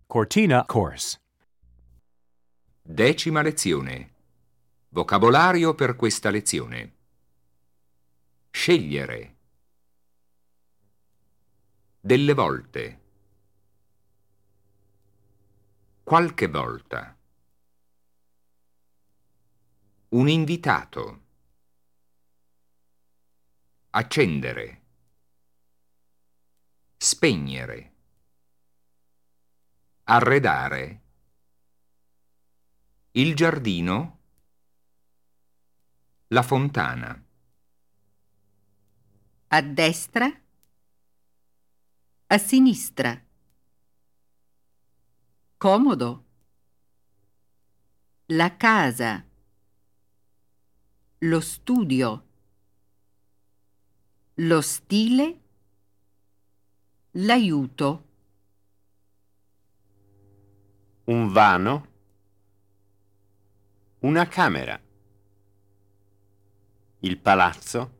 Cortina Course. 10ª lezione. Vocabolario per questa lezione. Scegliere. Delle volte. Qualche volta. Un invitato. Accendere. Spegnere. Arredare. Il giardino. La fontana. A destra, a sinistra. Comodo. La casa. Lo studio. Lo stile. L'aiuto. Un vano. Una camera. Il palazzo.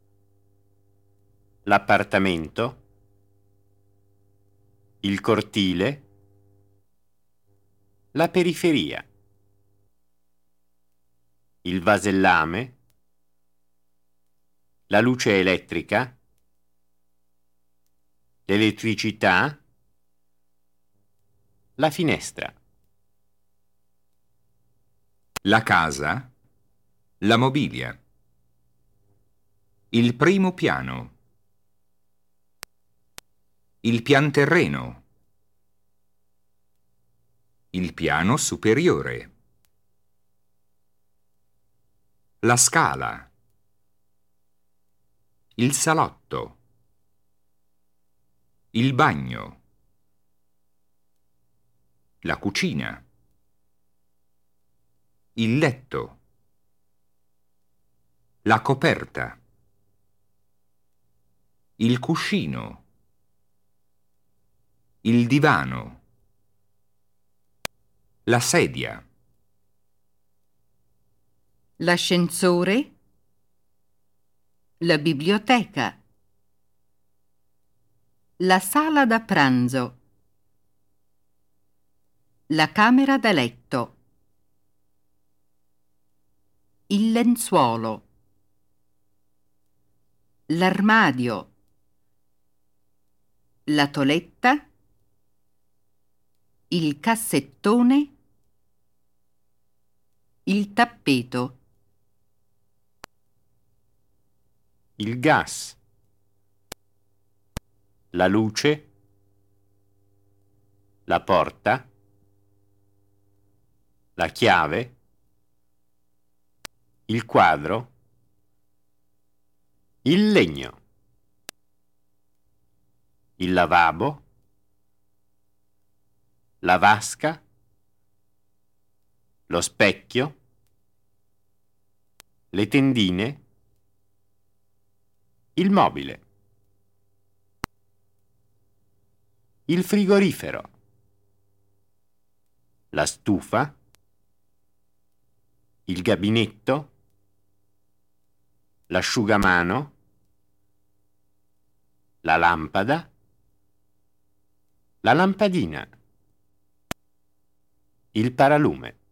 L'appartamento. Il cortile. La periferia. Il vasellame. La luce elettrica. L'elettricità. La finestra. La casa. La mobilia. Il primo piano. Il pianterreno. Il piano superiore. La scala. Il salotto. Il bagno. La cucina. Il letto. La coperta. Il cuscino. Il divano. La sedia. L'ascensore. La biblioteca. La sala da pranzo. La camera da letto. Il lenzuolo. L'armadio. La toeletta. Il cassettone. Il tappeto. Il gas. La luce. La porta. La chiave. Il quadro. Il legno. Il lavabo. La vasca. Lo specchio. Le tendine. Il mobile. Il frigorifero. La stufa. Il gabinetto. L'asciugamano. La lampada. La lampadina. Il paralume.